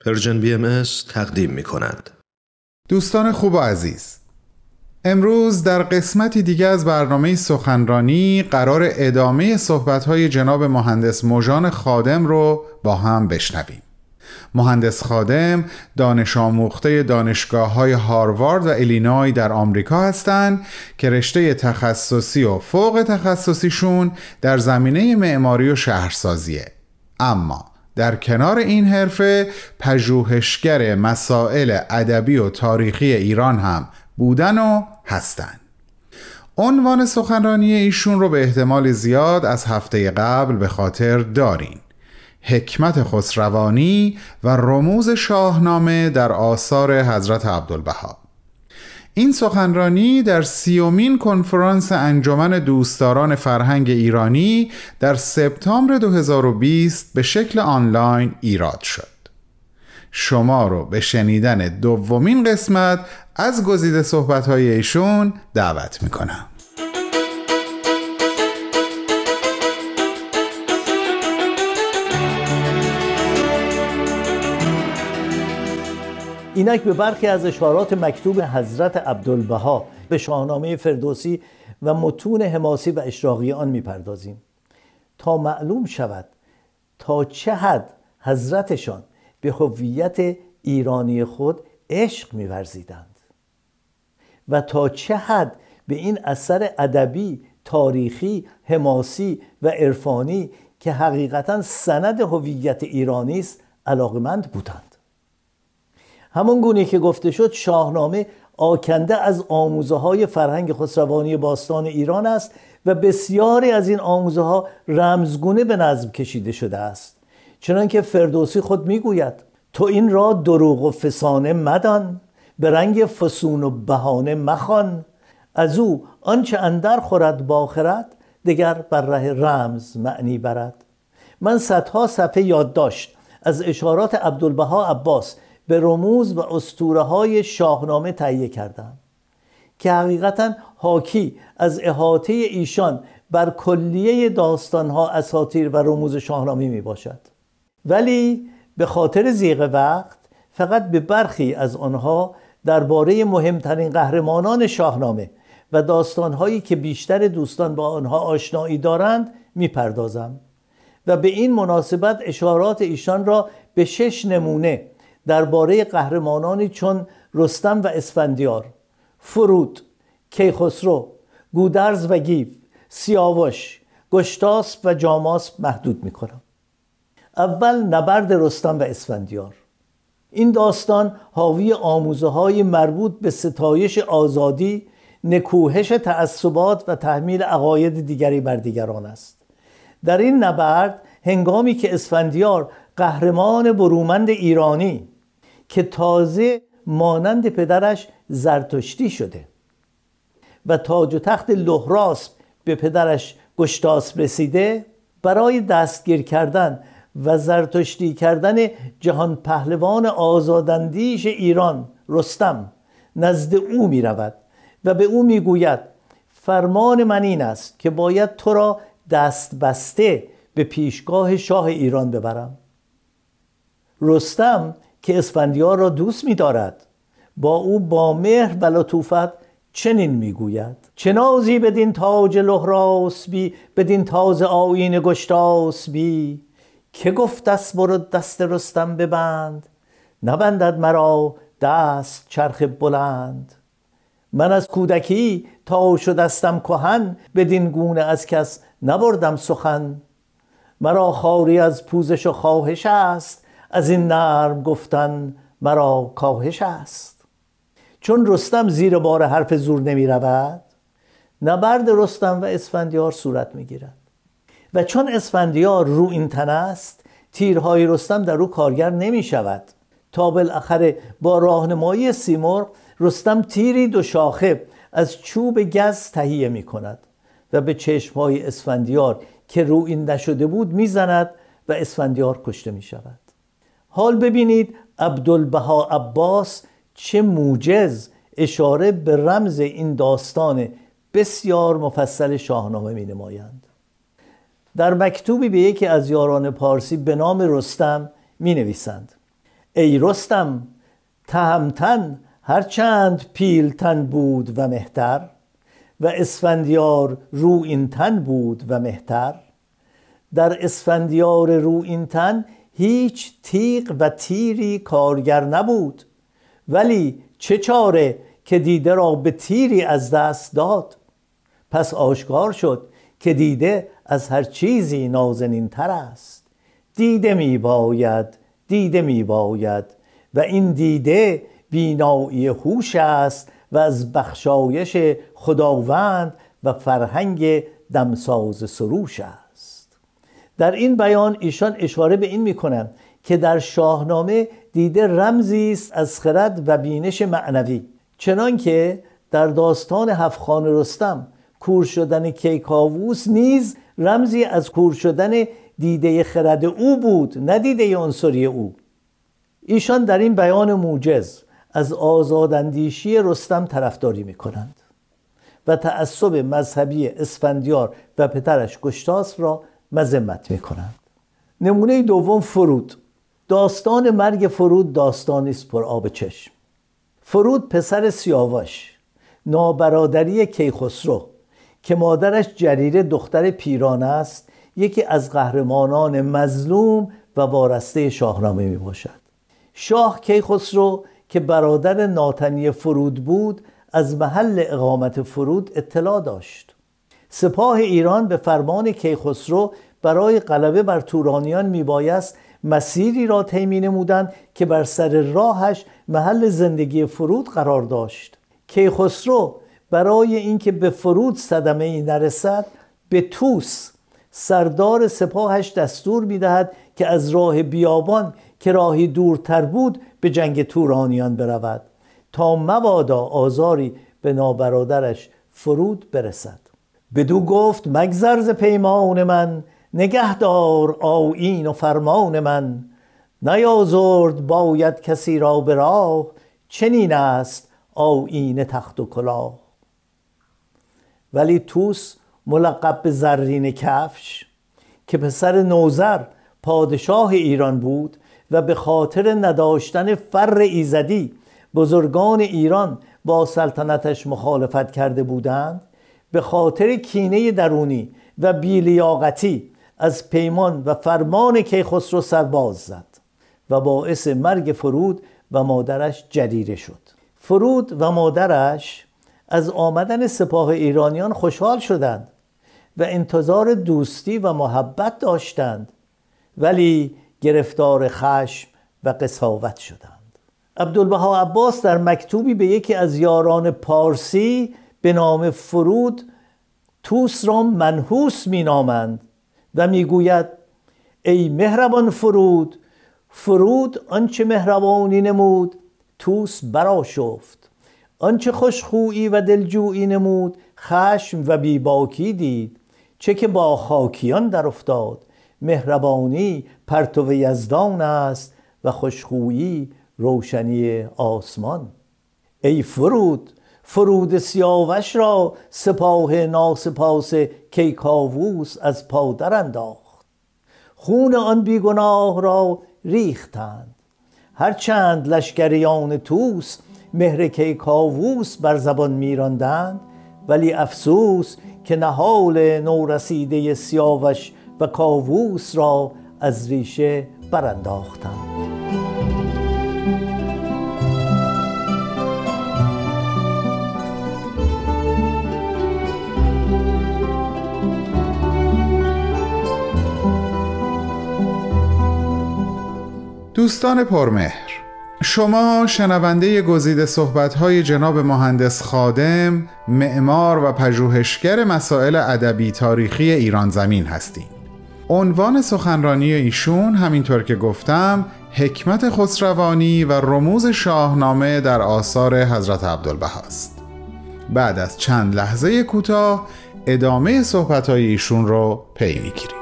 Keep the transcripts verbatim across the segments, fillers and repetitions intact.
پرژن بی ام اس تقدیم می کند. دوستان خوب و عزیز، امروز در قسمتی دیگه از برنامه سخنرانی قرار ادامه صحبت‌های جناب مهندس مژان خادم رو با هم بشنویم. مهندس خادم دانش آموخته دانشگاه‌های هاروارد و ایلینوی در آمریکا هستند که رشته تخصصی و فوق تخصصیشون در زمینه معماری و شهرسازیه، اما در کنار این حرفه پژوهشگر مسائل ادبی و تاریخی ایران هم بودن و هستن. عنوان سخنرانی ایشون رو به احتمال زیاد از هفته قبل به خاطر دارین: حکمت خسروانی و رموز شاهنامه در آثار حضرت عبدالبها. این سخنرانی در سیومین کنفرانس انجمن دوستداران فرهنگ ایرانی در سپتامبر دو هزار و بیست به شکل آنلاین ایراد شد. شما رو به شنیدن دومین قسمت از گزیده صحبت‌های ایشون دعوت میکنم. اینک به برخی از اشارات مکتوب حضرت عبدالبها به شاهنامه فردوسی و متون حماسی و اشراقی آن میپردازیم تا معلوم شود تا چه حد حضرتشان به هویت ایرانی خود عشق می‌ورزیدند و تا چه حد به این اثر ادبی، تاریخی، حماسی و عرفانی که حقیقتاً سند هویت ایرانی است علاقمند بودند. همان گونه که گفته شد، شاهنامه آکنده از آموزه های فرهنگ خسروانی باستان ایران است و بسیاری از این آموزه ها رمزگونه به نظم کشیده شده است، چنانکه فردوسی خود میگوید: تو این را دروغ و فسانه مدان، به رنگ فسون و بهانه مخوان، از او آنچه اندر خورد با خرد، دگر بر ره رمز معنی برد. من صدها صفحه یادداشت از اشارات عبدالبها عباس به رموز و اسطوره‌های شاهنامه تهیه کردم که حقیقتاً حاکی از احاطه ایشان بر کلیه داستان‌ها، اساطیر و رموز شاهنامه می باشد، ولی به خاطر ضیق وقت فقط به برخی از آنها درباره مهمترین قهرمانان شاهنامه و داستان‌هایی که بیشتر دوستان با آنها آشنایی دارند می‌پردازم و به این مناسبت اشارات ایشان را به شش نمونه درباره قهرمانانی چون رستم و اسفندیار، فرود، کیخسرو، گودرز و گیو، سیاوش، گشتاسپ و جاماسپ محدود می‌کنم. اول نبرد رستم و اسفندیار. این داستان حاوی آموزه‌های مربوط به ستایش آزادی، نکوهش تعصبات و تحمیل عقاید دیگری بر دیگران است. در این نبرد هنگامی که اسفندیار قهرمان برومند ایرانی که تازه مانند پدرش زرتشتی شده و تاج و تخت لهراسپ به پدرش گشتاسپ رسیده، برای دستگیر کردن و زرتشتی کردن جهان پهلوان آزاداندیش ایران رستم نزد او می رود و به او می گوید: فرمان من این است که باید تو را دست بسته به پیشگاه شاه ایران ببرم. رستم که اسفندیار را دوست می دارد با او با مهر و لطوفت چنین می گوید: چه نازی بدین تاج لهراسپی، بدین تاز آیین گشتاسپی، که گفت دست برو دست رستم ببند، نبندد مرا دست چرخ بلند. من از کودکی تا شدستم کهن، بدین گونه از کس نبردم سخن. مرا خواری از پوزش و خواهش است، از این نرم گفتن مرا کاهش است. چون رستم زیر بار حرف زور نمی رود، نبرد رستم و اسفندیار صورت می گیرد و چون اسفندیار رو این تن است، تیرهای رستم در او کارگر نمی شود تا بالاخره با راهنمایی سیمرغ رستم تیری دو شاخه از چوب گز تهیه می کند و به چشمهای اسفندیار که رو این نشده بود می زند و اسفندیار کشته می شود. حال ببینید عبدالبها عباس چه موجز اشاره به رمز این داستان بسیار مفصل شاهنامه می نمایند. در مکتوبی به یکی از یاران پارسی به نام رستم می نویسند: ای رستم تهمتن هرچند پیلتن بود و مهتر، و اسفندیار رویین تن بود و مهتر. در اسفندیار رویین تن هیچ تیغ و تیری کارگر نبود، ولی چه چاره که دیده را به تیری از دست داد. پس آشکار شد که دیده از هر چیزی نازنین تر است. دیده می باید دیده می باید و این دیده بینایی هوش است و از بخشایش خداوند و فرهنگ دمساز سروش است. در این بیان ایشان اشاره به این می‌کنند که در شاهنامه دیده رمزی است از خرد و بینش معنوی، چنان که در داستان هفت رستم کور شدن کیکاووس نیز رمزی از کور شدن دیده خرد او بود، نه دیده عنصری او. ایشان در این بیان موجز از آزاداندیشی رستم طرفداری می‌کنند و تعصب مذهبی اسفندیار و پدرش گشتاسپ را مذمت می‌کنند. نمونه دوم، فرود. داستان مرگ فرود داستانی است پر آب چشم. فرود پسر سیاوش، نابرادری کیخسرو که مادرش جریره دختر پیران است، یکی از قهرمانان مظلوم و وارسته شاهنامه می باشد. شاه کیخسرو که برادر ناتنی فرود بود از محل اقامت فرود اطلاع داشت. سپاه ایران به فرمان کیخسرو برای غلبه بر تورانیان میبایست مسیری را طی نمودند که بر سر راهش محل زندگی فرود قرار داشت. کیخسرو برای اینکه به فرود صدمه‌ای نرسد به طوس سردار سپاهش دستور میدهد که از راه بیابان که راهی دورتر بود به جنگ تورانیان برود تا مبادا آزاری به نابرادرش فرود برسد. بدو گفت مگذر ز پیمان من، نگهدار آیین و فرمان من. نیازرد باید کسی را به راه، چنین است آیین تخت و کلاه. ولی طوس ملقب به زرین کفش که پسر نوذر پادشاه ایران بود و به خاطر نداشتن فر ایزدی بزرگان ایران با سلطنتش مخالفت کرده بودند، به خاطر کینه درونی و بی‌لیاقتی از پیمان و فرمان کیخسرو سرباز زد و باعث مرگ فرود و مادرش جریره شد. فرود و مادرش از آمدن سپاه ایرانیان خوشحال شدند و انتظار دوستی و محبت داشتند، ولی گرفتار خشم و قساوت شدند. عبدالبها عباس در مکتوبی به یکی از یاران پارسی به نام فرود طوس را منحوس می نامند و می گوید ای مهربان فرود، فرود آنچه مهربانی نمود طوس برآشفت، آنچه خوشخویی و دلجویی نمود خشم و بیباکی دید. چه که با خاکیان در افتاد، مهربانی پرتو یزدان است و خوشخویی روشنی آسمان. ای فرود، فرود سیاوش را سپاه ناسپاس کیکاووس از پا در انداخت. خون آن بیگناه را ریختند، هرچند لشکریان طوس مهر کیکاووس بر زبان می‌راندند، ولی افسوس که نهال نورسیده سیاوش و کاووس را از ریشه برانداختند. دوستان پرمهر، شما شنونده گزیده صحبت‌های جناب مهندس خادم، معمار و پژوهشگر مسائل ادبی تاریخی ایران زمین هستید. عنوان سخنرانی ایشون همینطور که گفتم حکمت خسروانی و رموز شاهنامه در آثار حضرت عبدالبها است. بعد از چند لحظه کوتاه ادامه صحبت‌های ایشون رو پی می‌گیریم.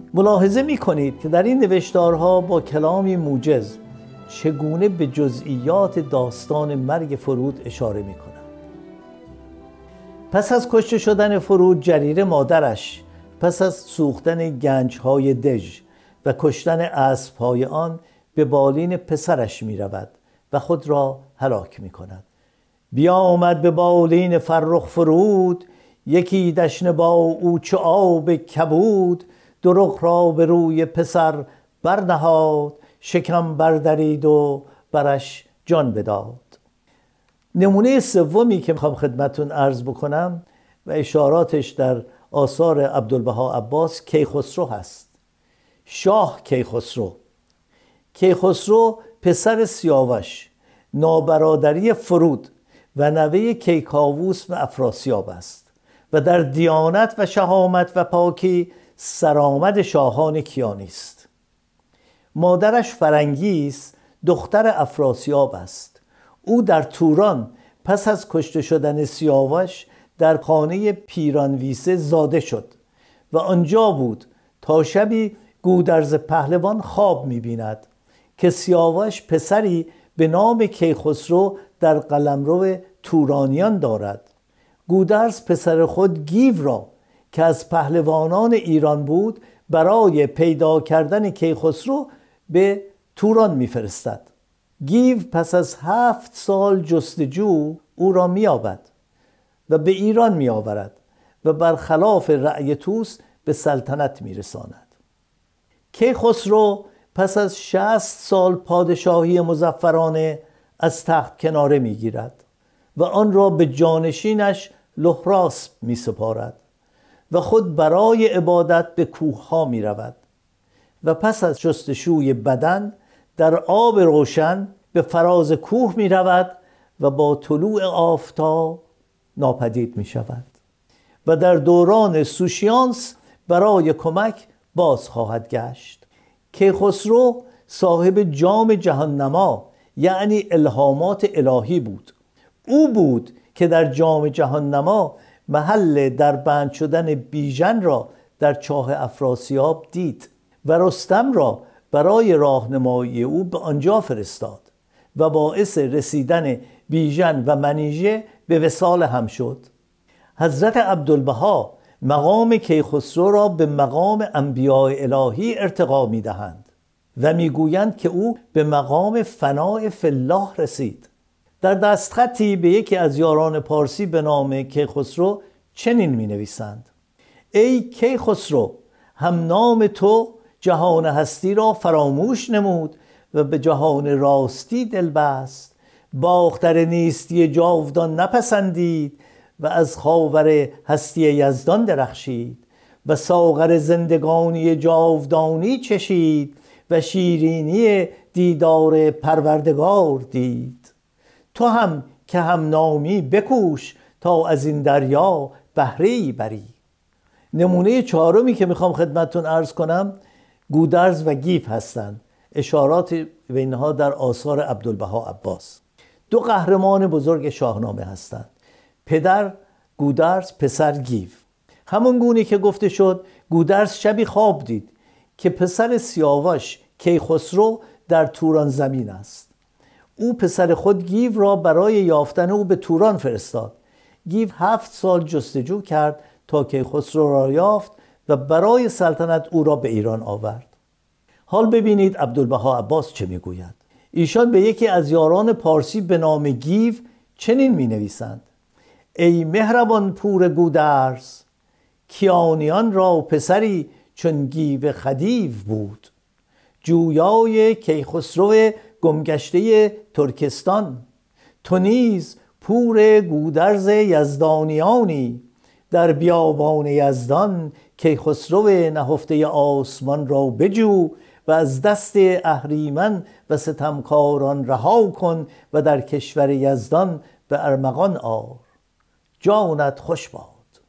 ملاحظه می کنید که در این نوشتارها با کلامی موجز چگونه به جزئیات داستان مرگ فرود اشاره می کنند. پس از کشته شدن فرود، جریره مادرش پس از سوختن گنجهای دژ و کشتن اسبهای آن به بالین پسرش می رود و خود را هلاک می کند. بیا آمد به بالین فرخ فرود، یکی دشنه با او چو آب کبود. دروغ را به روی پسر برنهاد، شکم بردرید و برش جان بداد. نمونه سومی که میخوام خدمتون عرض بکنم و اشاراتش در آثار عبدالبها عباس کیخسرو هست. شاه کیخسرو کیخسرو پسر سیاوش، نابرادری فرود و نوه کیکاووس و افراسیاب است و در دیانت و شهامت و پاکی سرآمد شاهان کیانی است. مادرش فرنگیس دختر افراسیاب است. او در توران پس از کشته شدن سیاوش در خانه پیرانویسه زاده شد و آنجا بود تا شبی گودرز پهلوان خواب می‌بیند که سیاوش پسری به نام کیخسرو در قلمرو تورانیان دارد. گودرز پسر خود گیو را که از پهلوانان ایران بود برای پیدا کردن کیخسرو به توران میفرستد. گیو پس از هفت سال جستجو او را میابد و به ایران میآورد و برخلاف رأی توس به سلطنت میرساند. کیخسرو پس از شصت سال پادشاهی مظفرانه از تخت کناره میگیرد و آن را به جانشینش لهراسپ می سپارد و خود برای عبادت به کوه ها می رود و پس از شستشوی بدن در آب روشن به فراز کوه می رود و با طلوع آفتاب ناپدید می شود و در دوران سوشیانس برای کمک باز خواهد گشت. کیخسرو صاحب جام جهاننما یعنی الهامات الهی بود. او بود که در جام جهاننما محل در بند شدن بیژن را در چاه افراسیاب دید و رستم را برای راهنمایی او به آنجا فرستاد و باعث رسیدن بیژن و منیژه به وصال هم شد. حضرت عبدالبها مقام کیخسرو را به مقام انبیاء الهی ارتقا می دهند و می گویند که او به مقام فناء فی الله رسید. در دستخطی به یکی از یاران پارسی به نام کیخسرو چنین می نویسند: ای کیخسرو، هم نام تو جهان هستی را فراموش نمود و به جهان راستی دل بست. باختر نیستی جاودان نپسندید و از خاور هستی یزدان درخشید و ساغر زندگانی جاودانی چشید و شیرینی دیدار پروردگار دید. تو هم که هم نامی بکوش تا از این دریا بهره‌ای بری. نمونه چهارمی که میخوام خدمتتون عرض کنم گودرز و گیو هستند. اشارات به اینها در آثار عبدالبها عباس. دو قهرمان بزرگ شاهنامه هستند: پدر گودرز، پسر گیو. همون گونه که گفته شد گودرز شبی خواب دید که پسر سیاوش کیخسرو در توران زمین است. او پسر خود گیو را برای یافتن او به توران فرستاد. گیو هفت سال جستجو کرد تا کیخسرو را یافت و برای سلطنت او را به ایران آورد. حال ببینید عبدالبها عباس چه میگوید. ایشان به یکی از یاران پارسی به نام گیو چنین می نویسند: ای مهربان پور گودرز، کیانیان را پسری چون گیو خدیو بود. جویای کیخسرو گمگشته ترکستان، تو نیز پور گودرز یزدانیانی. در بیابان یزدان کیخسرو نهفته آسمان را بجو و از دست اهریمن و ستمکاران رها کن و در کشور یزدان به ارمغان آر. جانت خوش باد.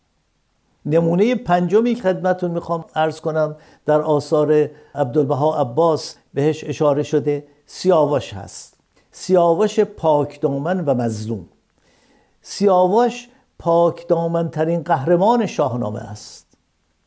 نمونه پنجمی که خدمتون میخوام عرض کنم در آثار عبدالبها عباس بهش اشاره شده سیاوش هست. سیاوش پاکدامن و مظلوم. سیاوش پاکدامن ترین قهرمان شاهنامه است.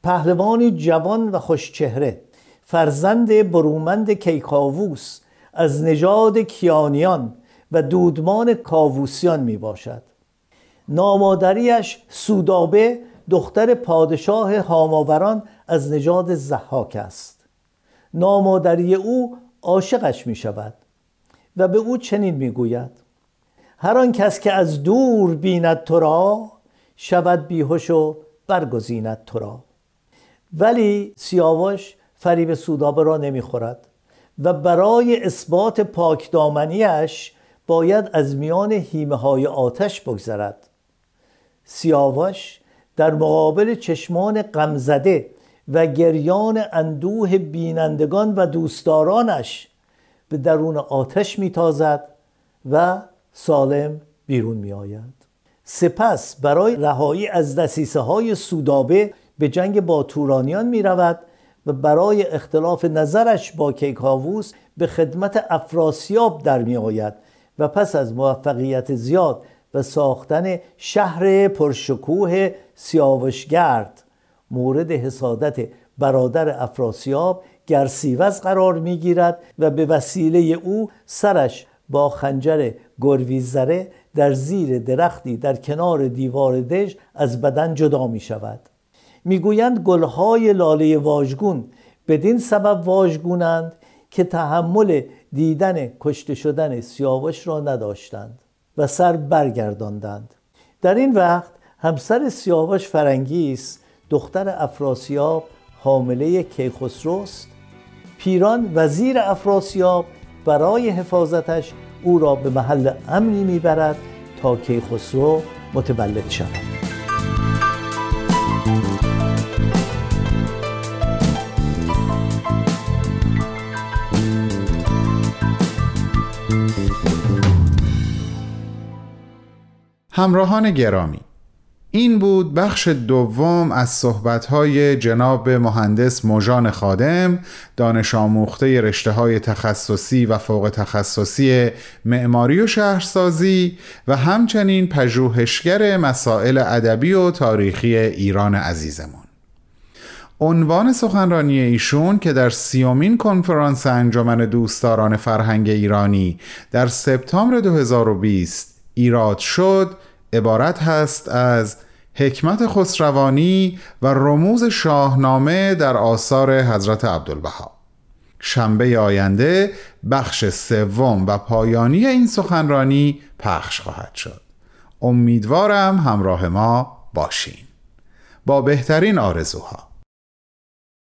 پهلوانی جوان و خوشچهره، فرزند برومند کیکاووس از نژاد کیانیان و دودمان کاووسیان می باشد. نامادریش سودابه دختر پادشاه هاماوران از نژاد ضحاک است. نامادری او عاشقش می شود و به او چنین می گوید: هر آن کس که از دور بیند تو را، شود بیهوش و برگزیند تو را. ولی سیاوش فریب سودابه را نمی خورد و برای اثبات پاکدامنیش باید از میان هیمه های آتش بگذرد. سیاوش در مقابل چشمان غمزده و گریان اندوه بینندگان و دوستدارانش به درون آتش میتازد و سالم بیرون می آید. سپس برای رهایی از دسیسه های سودابه به جنگ با تورانیان می رود و برای اختلاف نظرش با کیکاووس به خدمت افراسیاب در می آید و پس از موفقیت زیاد و ساختن شهر پرشکوه سیاوشگرد مورد حسادت برادر افراسیاب گرسیوز قرار می گیرد و به وسیله او سرش با خنجر گرویزره در زیر درختی در کنار دیوار دژ از بدن جدا می شود. می گویند گلهای لاله واژگون بدین سبب واژگونند که تحمل دیدن کشته شدن سیاوش را نداشتند و سر برگرداندند. در این وقت همسر سیاوش فرنگیس دختر افراسیاب حامله کیخسروست. پیران وزیر افراسیاب برای حفاظتش او را به محل امنی میبرد تا کیخسرو متولد شود. همراهان گرامی، این بود بخش دوم از صحبت‌های جناب مهندس موژان خادم، دانش آموخته رشته‌های تخصصی و فوق تخصصی معماری و شهرسازی و همچنین پژوهشگر مسائل ادبی و تاریخی ایران عزیزمون. عنوان سخنرانی ایشون که در سیومین کنفرانس انجمن دوستداران فرهنگ ایرانی در سپتامبر دو هزار و بیست ایراد شد عبارت هست از حکمت خسروانی و رموز شاهنامه در آثار حضرت عبدالبها. شنبه آینده بخش سوم و پایانی این سخنرانی پخش خواهد شد. امیدوارم همراه ما باشین. با بهترین آرزوها.